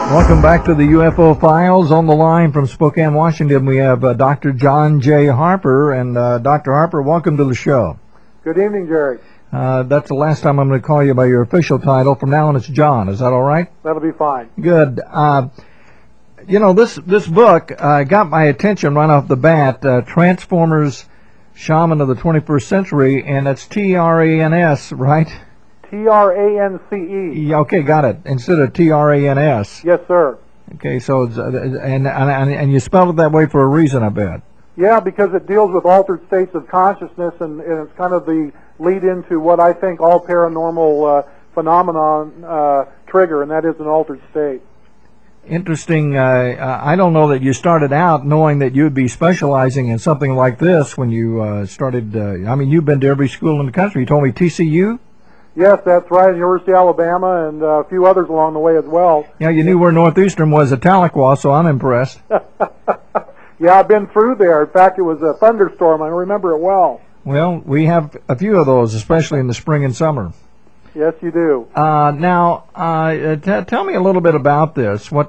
Welcome back to the UFO Files. On the line from Spokane, Washington, we have Dr. John J. Harper. And Dr. Harper, welcome to the show. Good evening, Jerry. That's the last time I'm going to call you by your official title. From now on, it's John. Is that all right? That'll be fine. Good. You know, this book got my attention right off the bat, Transformers, Shaman of the 21st Century, and it's Trans, right? Trance. Okay, got it. Instead of Trans. Yes, sir. Okay, so it's, and you spelled it that way for a reason, I bet. Yeah, because it deals with altered states of consciousness, and it's kind of the lead into what I think all paranormal phenomenon trigger, and that is an altered state. Interesting. I don't know that you started out knowing that you'd be specializing in something like this when you started. I mean, you've been to every school in the country. You told me TCU? Yes, that's right. University of Alabama and a few others along the way as well. Yeah, you knew where Northeastern was at Tahlequah, so I'm impressed. Yeah, I've been through there. In fact, it was a thunderstorm. I remember it well. Well, we have a few of those, especially in the spring and summer. Yes, you do. Now, tell me a little bit about this. What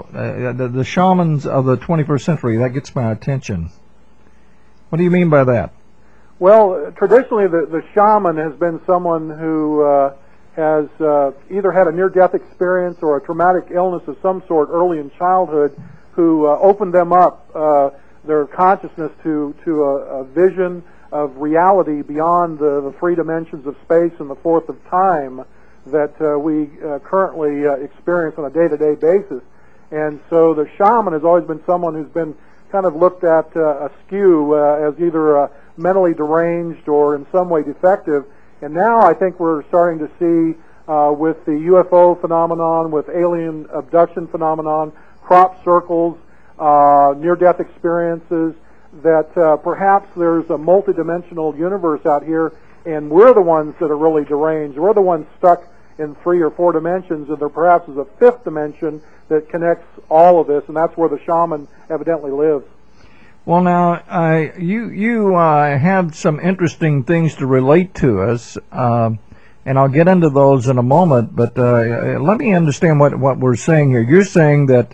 the shamans of the 21st century, that gets my attention. What do you mean by that? Well, traditionally, the shaman has been someone who has either had a near-death experience or a traumatic illness of some sort early in childhood, who opened them up, their consciousness to a vision of reality beyond the three dimensions of space and the fourth of time that we currently experience on a day-to-day basis. And so the shaman has always been someone who's been kind of looked at askew as either mentally deranged or in some way defective. And now I think we're starting to see with the UFO phenomenon, with alien abduction phenomenon, crop circles, near-death experiences, that perhaps there's a multidimensional universe out here, and we're the ones that are really deranged. We're the ones stuck in 3 or 4 dimensions, and there perhaps is a 5th dimension that connects all of this, and that's where the shaman evidently lives. Well, now, you have some interesting things to relate to us, and I'll get into those in a moment, but let me understand what we're saying here. You're saying that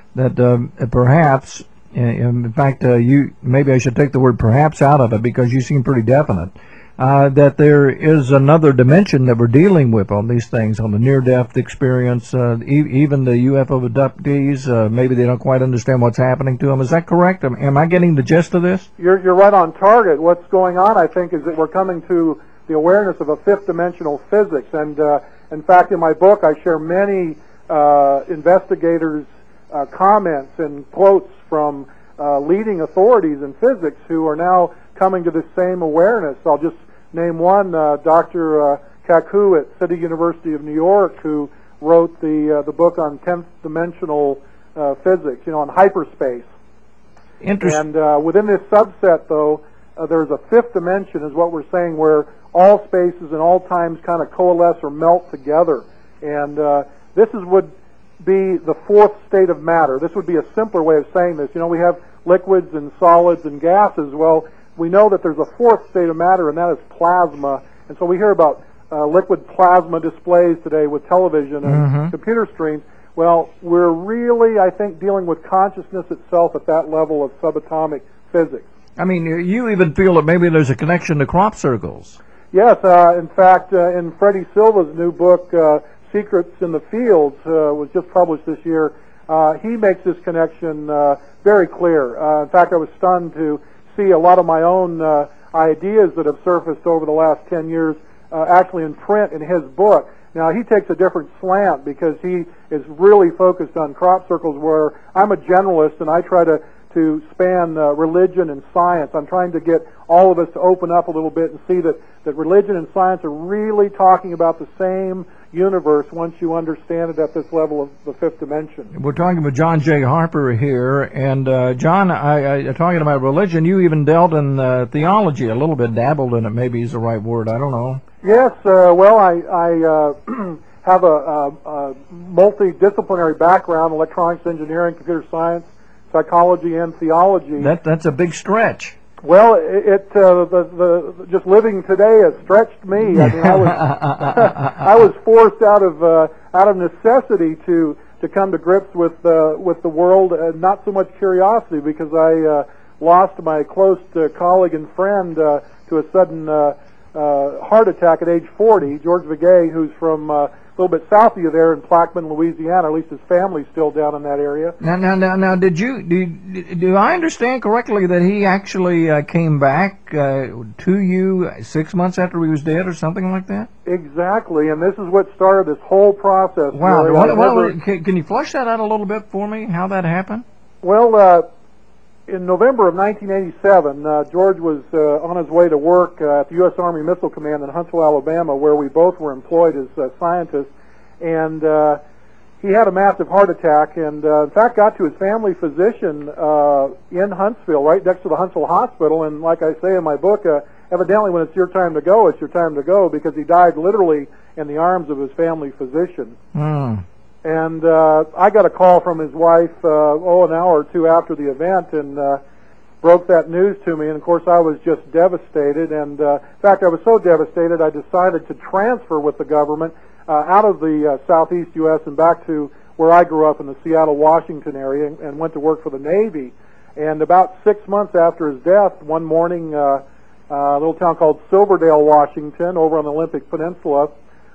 perhaps, in fact, maybe I should take the word perhaps out of it because you seem pretty definite, that there is another dimension that we're dealing with on these things, on the near-death experience, even the UFO abductees, maybe they don't quite understand what's happening to them. Is that correct? Am I getting the gist of this? You're right on target. What's going on, I think, is that we're coming to the awareness of a 5th dimensional physics. And in fact, in my book, I share many investigators' comments and quotes from leading authorities in physics who are now coming to the same awareness. I'll just name one, Dr. Kaku at City University of New York, who wrote the book on 10th dimensional physics, on hyperspace. Interesting. And within this subset, though, there's a 5th dimension, is what we're saying, where all spaces and all times kind of coalesce or melt together. And this would be the 4th state of matter. This would be a simpler way of saying this. We have liquids and solids and gases. Well, we know that there's a 4th state of matter, and that is plasma. And so we hear about liquid plasma displays today with television and computer screens. Well, we're really, I think, dealing with consciousness itself at that level of subatomic physics. I mean, you even feel that maybe there's a connection to crop circles. Yes. In fact, in Freddie Silva's new book, Secrets in the Fields, was just published this year, he makes this connection very clear. In fact, I was stunned to see a lot of my own ideas that have surfaced over the last 10 years actually in print in his book. Now, he takes a different slant because he is really focused on crop circles, where I'm a generalist and I try to span religion and science. I'm trying to get all of us to open up a little bit and see that religion and science are really talking about the same universe once you understand it at this level of the 5th dimension. We're talking with John J. Harper here, and John, I talking about religion, you even dealt in theology a little bit, dabbled in it, maybe is the right word, I don't know. Yes, well, I have a multidisciplinary background, electronics engineering, computer science, psychology, and theology. That's a big stretch. Well, just living today has stretched me. I mean, I was forced out of necessity to to come to grips with the world. Not so much curiosity, because I lost my close colleague and friend to a sudden heart attack at age 40. George Vigay, who's from a little bit south of you there in Plaquemine, Louisiana. At least his family's still down in that area. Now, do I understand correctly that he actually came back to you 6 months after he was dead, or something like that? Exactly, and this is what started this whole process. Wow. Can you flesh that out a little bit for me, how that happened? Well, in November of 1987, George was on his way to work at the U.S. Army Missile Command in Huntsville, Alabama, where we both were employed as scientists, and he had a massive heart attack, and in fact got to his family physician in Huntsville, right next to the Huntsville Hospital, and like I say in my book, evidently when it's your time to go, it's your time to go, because he died literally in the arms of his family physician. And I got a call from his wife, an hour or two after the event, and broke that news to me. And of course, I was just devastated. And in fact, I was so devastated, I decided to transfer with the government out of the southeast U.S. and back to where I grew up in the Seattle, Washington area, and went to work for the Navy. And about 6 months after his death, one morning, a little town called Silverdale, Washington, over on the Olympic Peninsula,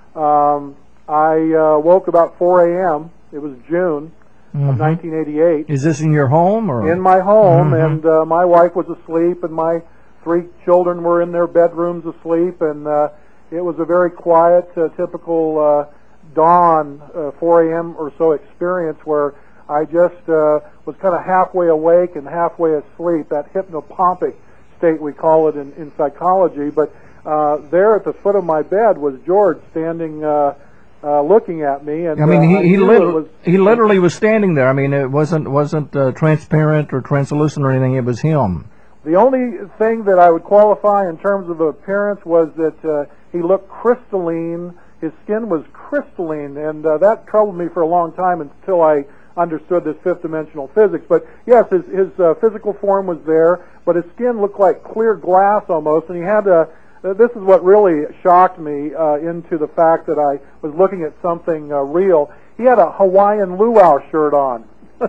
I woke about 4 a.m. It was June of 1988. Is this in your home, or in my home? And my wife was asleep, and my 3 children were in their bedrooms asleep, and it was a very quiet, typical dawn, 4 a.m. or so experience, where I just was kind of halfway awake and halfway asleep. That hypnopompic state, we call it in psychology. But there at the foot of my bed was George standing. Looking at me, and I mean, he literally was standing there. I mean, it wasn't transparent or translucent or anything. It was him. The only thing that I would qualify in terms of appearance was that he looked crystalline. His skin was crystalline, and that troubled me for a long time until I understood this fifth-dimensional physics. But yes, his physical form was there, but his skin looked like clear glass almost, and he had a this is what really shocked me into the fact that I was looking at something real. He had a Hawaiian luau shirt on.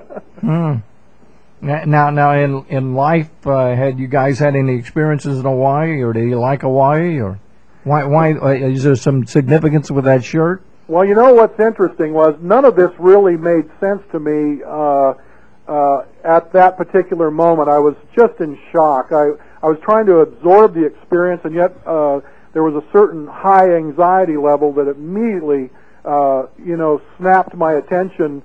Now, in life, had you guys had any experiences in Hawaii, or did you like Hawaii, or why is there some significance with that shirt? Well, you know what's interesting was none of this really made sense to me at that particular moment. I was just in shock. I was trying to absorb the experience, and yet there was a certain high anxiety level that immediately, snapped my attention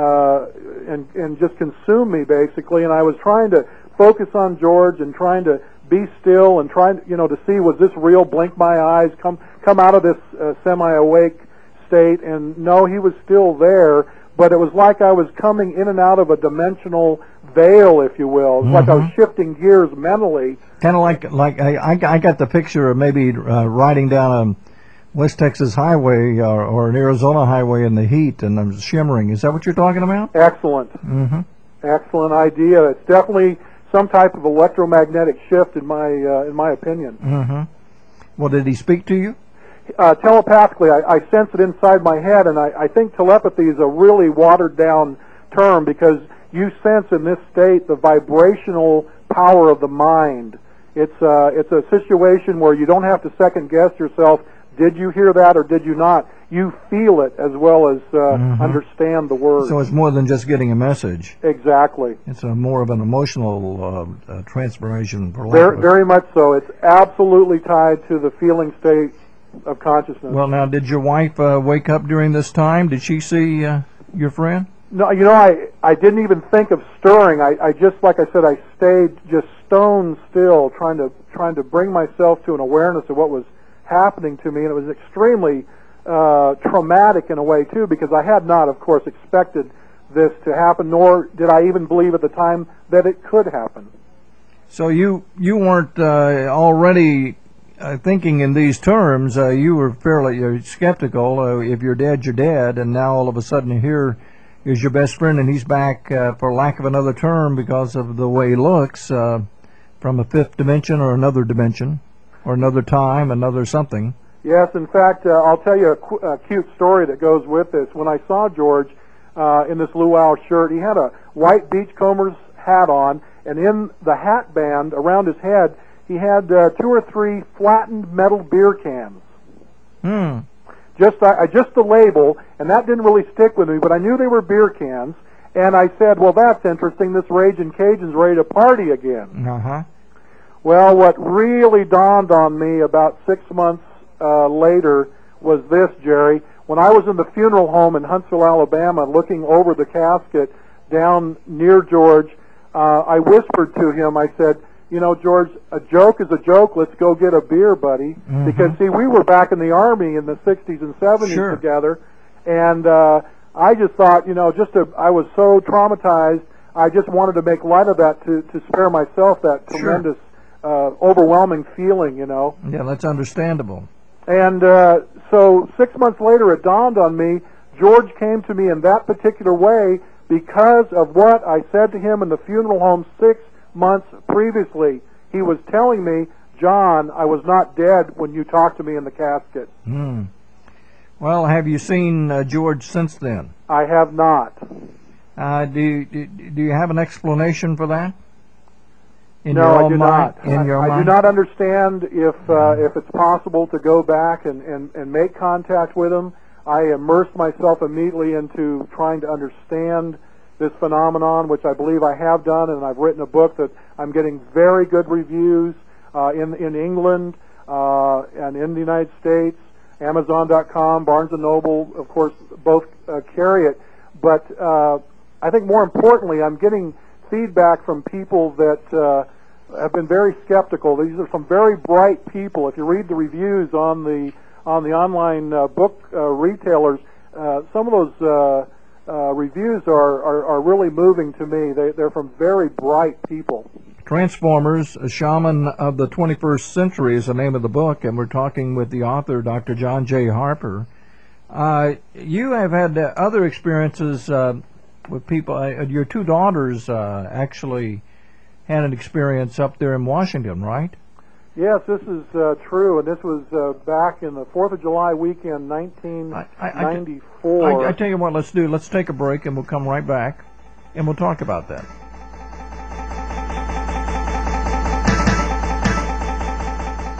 and just consumed me, basically. And I was trying to focus on George and trying to be still and trying, to see, was this real? Blink my eyes, come out of this semi-awake state, and no, he was still there. But it was like I was coming in and out of a dimensional veil, if you will. It was like I was shifting gears mentally. Kind of like I got the picture of maybe riding down a West Texas highway or an Arizona highway in the heat, and I'm shimmering. Is that what you're talking about? Excellent. Excellent idea. It's definitely some type of electromagnetic shift, in my opinion. Well, did he speak to you? Telepathically, I sense it inside my head, and I think telepathy is a really watered-down term, because you sense in this state the vibrational power of the mind. It's a situation where you don't have to second-guess yourself. Did you hear that or did you not? You feel it as well as understand the words. So it's more than just getting a message. Exactly. It's more of an emotional transformation. Very much so. It's absolutely tied to the feeling state of consciousness. Well, now, did your wife wake up during this time? Did she see your friend? No, I didn't even think of stirring. I just, like I said, I stayed just stone still, trying to bring myself to an awareness of what was happening to me, and it was extremely traumatic in a way too, because I had not, of course, expected this to happen, nor did I even believe at the time that it could happen. So you weren't already thinking in these terms. You were fairly skeptical. If you're dead, you're dead, and now all of a sudden here is your best friend, and he's back, for lack of another term, because of the way he looks, from a fifth dimension or another dimension, or another time, another something. Yes, in fact, I'll tell you a cute story that goes with this. When I saw George, in this luau shirt. He had a white beachcomber's hat on, and in the hat band around his head, he had 2 or 3 flattened metal beer cans. Just the label, and that didn't really stick with me, but I knew they were beer cans, and I said, well, that's interesting. This Ragin' Cajun's ready to party again. Well, what really dawned on me about 6 months later was this, Jerry. When I was in the funeral home in Huntsville, Alabama, looking over the casket down near George, I whispered to him, I said, you know, George, a joke is a joke. Let's go get a beer, buddy. Because, see, we were back in the Army in the 60s and 70s together, and I just thought, you know, I was so traumatized, I just wanted to make light of that to spare myself that tremendous, overwhelming feeling, you know. Yeah, that's understandable. And so 6 months later, it dawned on me, George came to me in that particular way because of what I said to him in the funeral home 6 months previously. He was telling me, John, I was not dead when you talked to me in the casket. Well, have you seen George since then? I have not. Do you have an explanation for that? No, I do not. In your I mind? do not understand if it's possible to go back and make contact with him. I immersed myself immediately into trying to understand this phenomenon, which I believe I have done, and I've written a book that I'm getting very good reviews in England and in the United States. Amazon.com, Barnes & Noble, of course, both carry it. But I think more importantly, I'm getting feedback from people that have been very skeptical. These are some very bright people. If you read the reviews on the online book retailers, some of those reviews are really moving to me. They're from very bright people. Transformers, a Shaman of the 21st Century is the name of the book, and we're talking with the author, Dr. John J. Harper. You have had other experiences with people. Your 2 daughters actually had an experience up there in Washington, right? Yes, this is true, and this was back in the 4th of July weekend, 1994. I tell you what, let's take a break, and we'll come right back, and we'll talk about that.